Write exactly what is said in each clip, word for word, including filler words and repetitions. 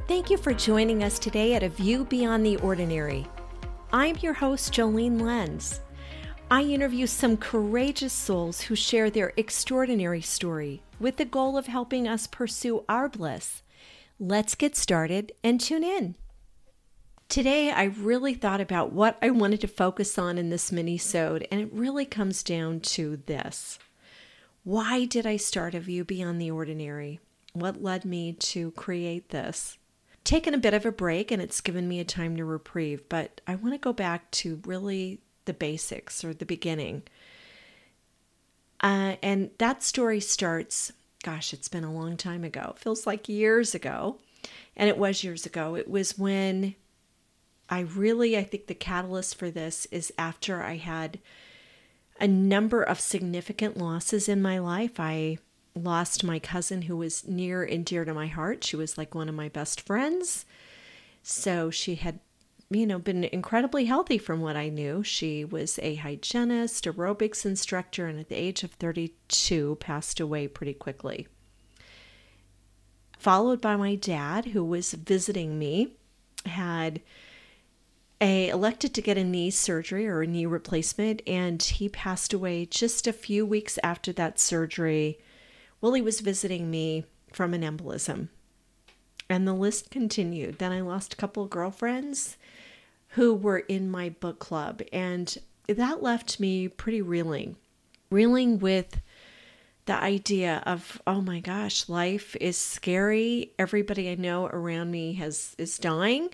Thank you for joining us today at A View Beyond the Ordinary. I'm your host, Jolene Lenz. I interview some courageous souls who share their extraordinary story with the goal of helping us pursue our bliss. Let's get started and tune in. Today, I really thought about what I wanted to focus on in this mini-sode, and it really comes down to this. Why did I start A View Beyond the Ordinary? What led me to create this? Taken a bit of a break, and it's given me a time to reprieve, but I want to go back to really the basics or the beginning. Uh, and that story starts, gosh, it's been a long time ago. It feels like years ago. And it was years ago. It was when I really, I think the catalyst for this is after I had a number of significant losses in my life. I lost my cousin who was near and dear to my heart. She was like one of my best friends. So she had, you know, been incredibly healthy from what I knew. She was a hygienist, aerobics instructor, and at the age of thirty-two passed away pretty quickly. Followed by my dad, who was visiting me, had a elected to get a knee surgery or a knee replacement, and he passed away just a few weeks after that surgery. Well, he was visiting me from an embolism. And the list continued. Then I lost a couple of girlfriends who were in my book club. And that left me pretty reeling. Reeling with the idea of, oh my gosh, life is scary. Everybody I know around me has is dying.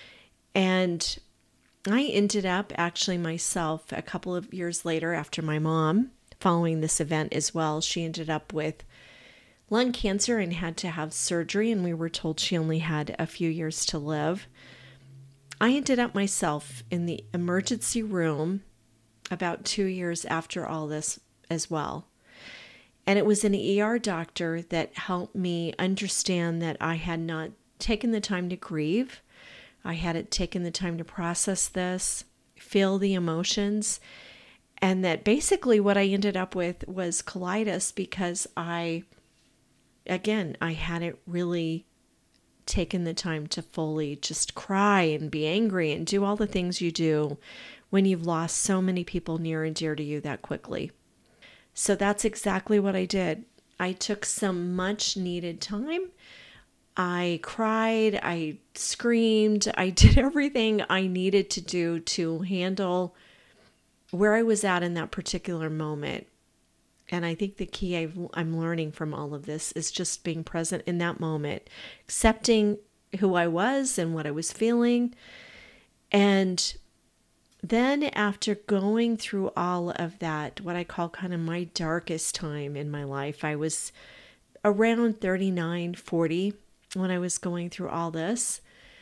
And I ended up actually myself a couple of years later after my mom, following this event as well, she ended up with lung cancer and had to have surgery, and we were told she only had a few years to live. I ended up myself in the emergency room about two years after all this as well. And it was an E R doctor that helped me understand that I had not taken the time to grieve. I hadn't taken the time to process this, feel the emotions, and that basically what I ended up with was colitis because I, again, I hadn't really taken the time to fully just cry and be angry and do all the things you do when you've lost so many people near and dear to you that quickly. So that's exactly what I did. I took some much needed time. I cried, I screamed, I did everything I needed to do to handle where I was at in that particular moment. And I think the key I've, I'm learning from all of this is just being present in that moment, accepting who I was and what I was feeling. And then after going through all of that, what I call kind of my darkest time in my life, I was around thirty-nine, forty when I was going through all this.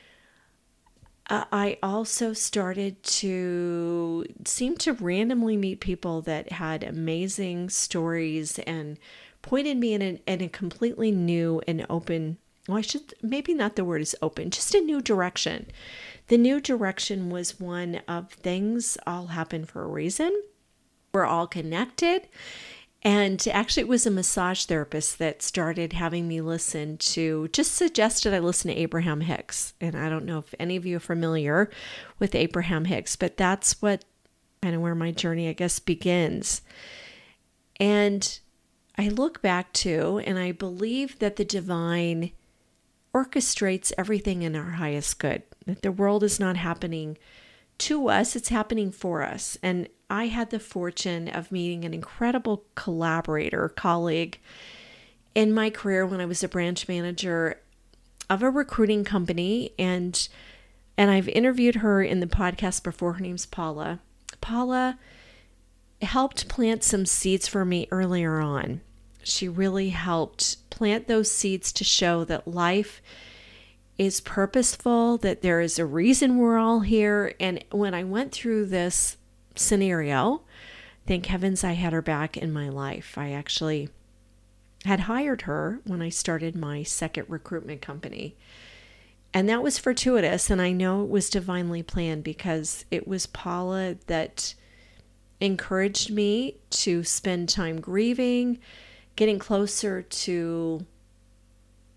I also started to seem to randomly meet people that had amazing stories and pointed me in a, in a completely new and open, well, I should, maybe not the word is open, just a new direction. The new direction was one of things all happen for a reason. We're all connected. And actually, it was a massage therapist that started having me listen to, just suggested I listen to Abraham Hicks. And I don't know if any of you are familiar with Abraham Hicks, but that's what kind of where my journey, I guess, begins. And I look back to, and I believe that the divine orchestrates everything in our highest good, that the world is not happening to us, it's happening for us. And I had the fortune of meeting an incredible collaborator, colleague in my career when I was a branch manager of a recruiting company. And, and I've interviewed her in the podcast before. Her name's Paula. Paula helped plant some seeds for me earlier on. She really helped plant those seeds to show that life is purposeful, that there is a reason we're all here. And when I went through this scenario, thank heavens I had her back in my life. I actually had hired her when I started my second recruitment company. And that was fortuitous. And I know it was divinely planned because it was Paula that encouraged me to spend time grieving, getting closer to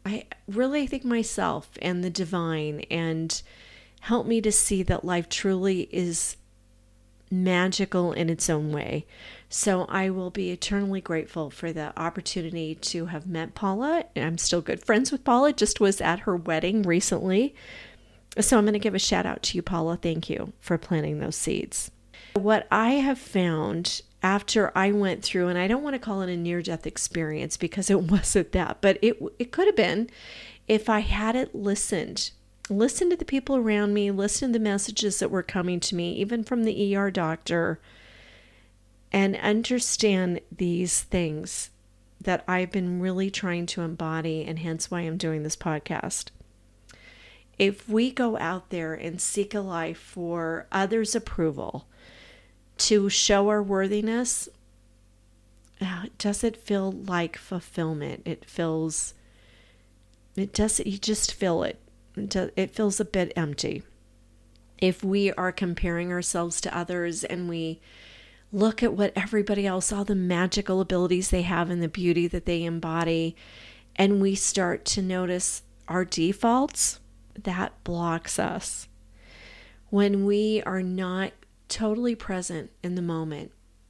I really think myself and the divine, and help me to see that life truly is magical in its own way. So I will be eternally grateful for the opportunity to have met Paula. I'm still good friends with Paula, just was at her wedding recently. So I'm going to give a shout out to you, Paula. Thank you for planting those seeds. What I have found after I went through, and I don't want to call it a near-death experience because it wasn't that, but it it could have been if I hadn't listened. Listen to the people around me, listen to the messages that were coming to me, even from the E R doctor, and understand these things that I've been really trying to embody, and hence why I'm doing this podcast. If we go out there and seek a life for others' approval, to show our worthiness, does it feel like fulfillment? It feels, it does, you just feel it. It feels a bit empty. If we are comparing ourselves to others and we look at what everybody else, all the magical abilities they have and the beauty that they embody, and we start to notice our defaults, that blocks us. When we are not totally present in the moment,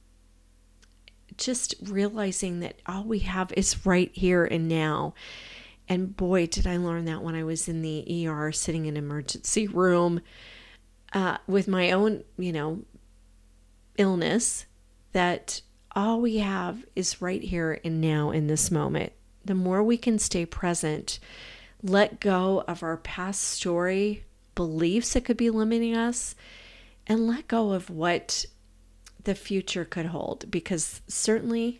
just realizing that all we have is right here and now. And boy, did I learn that when I was in the E R, sitting in an emergency room uh, with my own, you know, illness, that all we have is right here and now in this moment. The more we can stay present, let go of our past story, beliefs that could be limiting us, and let go of what the future could hold. Because certainly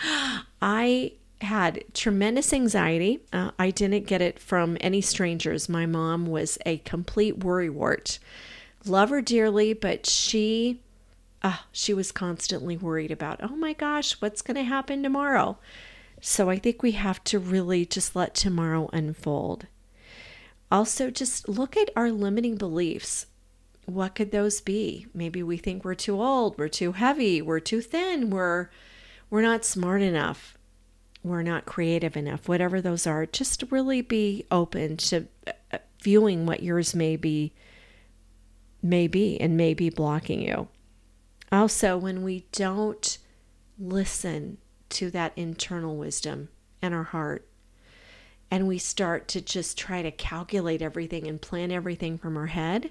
I had tremendous anxiety. Uh, I didn't get it from any strangers. My mom was a complete worrywart. Love her dearly, but she, uh, she was constantly worried about, oh my gosh, what's going to happen tomorrow? So I think we have to really just let tomorrow unfold. Also, just look at our limiting beliefs. What could those be? Maybe we think we're too old, we're too heavy, we're too thin, we're we're not smart enough, we're not creative enough, whatever those are. Just really be open to viewing what yours may be, may be and may be blocking you. Also, when we don't listen to that internal wisdom in our heart, and we start to just try to calculate everything and plan everything from our head,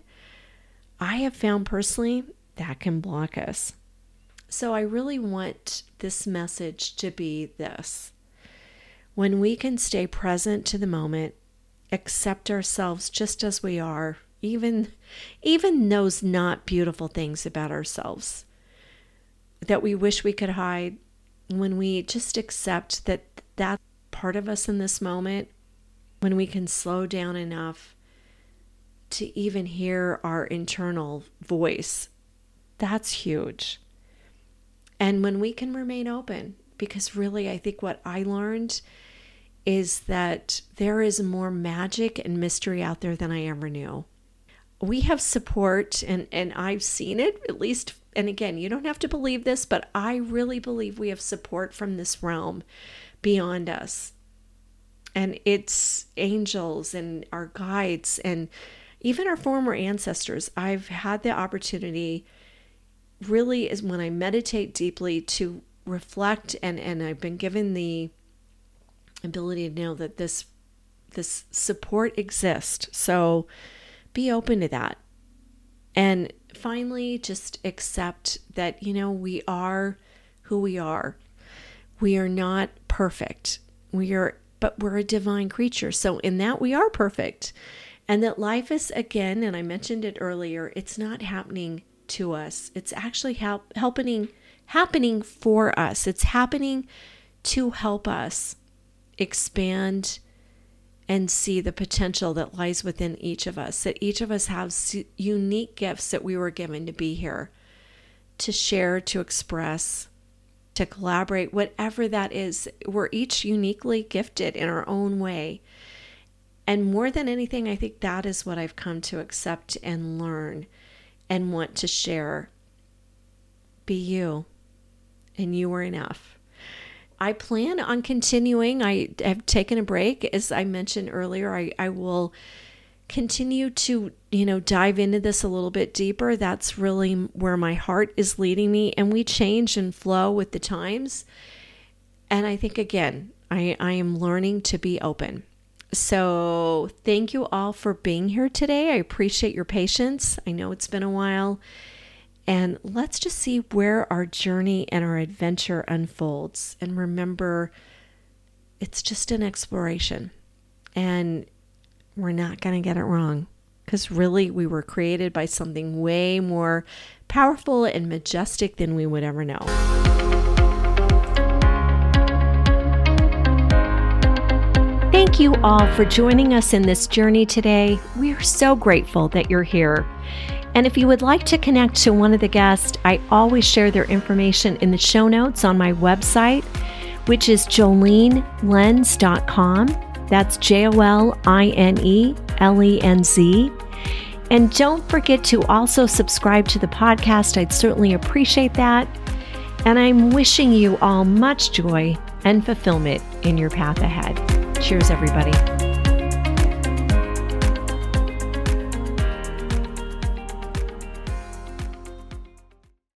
I have found personally that can block us. So I really want this message to be this. When we can stay present to the moment, accept ourselves just as we are, even, even those not beautiful things about ourselves that we wish we could hide, when we just accept that that's part of us in this moment, when we can slow down enough to even hear our internal voice, that's huge. And when we can remain open, because really I think what I learned is that there is more magic and mystery out there than I ever knew. We have support, and, and I've seen it, at least, and again, you don't have to believe this, but I really believe we have support from this realm beyond us. And it's angels and our guides and even our former ancestors. I've had the opportunity, really, is when I meditate deeply, to reflect, and, and I've been given the ability to know that this this support exists. So be open to that. And finally, just accept that, you know, we are who we are. We are not perfect. We are, but we're a divine creature. So in that, we are perfect. And that life is, again, and I mentioned it earlier, it's not happening to us. It's actually help, helping, happening for us. It's happening to help us expand and see the potential that lies within each of us, that each of us has unique gifts that we were given to be here, to share, to express, to collaborate, whatever that is. We're each uniquely gifted in our own way. And more than anything, I think that is what I've come to accept and learn and want to share. Be you, and you are enough. I plan on continuing. I have taken a break. As I mentioned earlier, I, I will continue to, you know, dive into this a little bit deeper. That's really where my heart is leading me. And we change and flow with the times. And I think, again, I, I am learning to be open. So thank you all for being here today. I appreciate your patience. I know it's been a while. And let's just see where our journey and our adventure unfolds. And remember, it's just an exploration. And we're not going to get it wrong. Because really, we were created by something way more powerful and majestic than we would ever know. Thank you all for joining us in this journey today. We are so grateful that you're here. And if you would like to connect to one of the guests, I always share their information in the show notes on my website, which is jolene lenz dot com. That's J O L I N E L E N Z. And don't forget to also subscribe to the podcast. I'd certainly appreciate that. And I'm wishing you all much joy and fulfillment in your path ahead. Cheers, everybody.